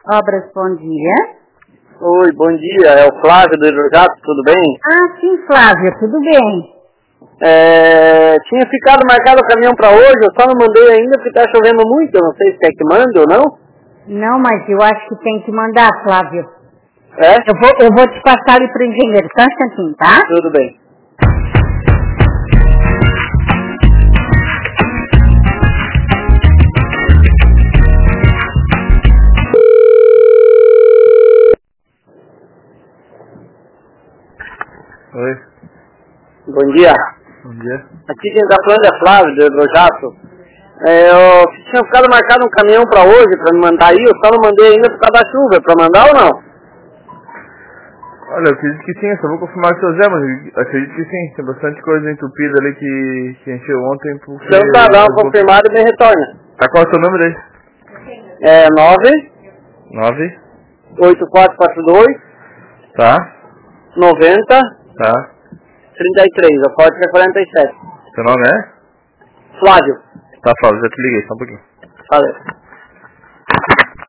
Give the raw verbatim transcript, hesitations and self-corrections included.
Obras, bom dia. Oi, bom dia. É o Flávio do Hidrojato, tudo bem? Ah, sim, Flávio, tudo bem. É, tinha ficado marcado o caminhão para hoje, eu só não mandei ainda porque tá chovendo muito, eu não sei se quer que mande ou não. Não, mas eu acho que tem que mandar, Flávio. É? Eu vou, eu vou te passar ali pro engenheiro, só um instantinho, tá? Tudo bem. Oi, Bom dia. bom dia. Aqui quem tá falando é Flávio do Hidrojato. É, eu tinha ficado marcado um caminhão para hoje para me mandar aí, eu só não mandei ainda por causa da chuva, é para mandar ou não? Olha, eu acredito que sim, eu só vou confirmar com o seu Zé, mas eu acredito que sim. Tem bastante coisa entupida ali que, que encheu ontem porque... Então tá, dá uma eu vou- confirmada e me retorna. Tá, qual é o seu número aí? É nove Nove. oito quatro quatro dois Tá, noventa tá. trinta e três, a código é quarenta e sete. Seu nome é? Flávio. Tá, Flávio, já te liguei, só um pouquinho. Valeu.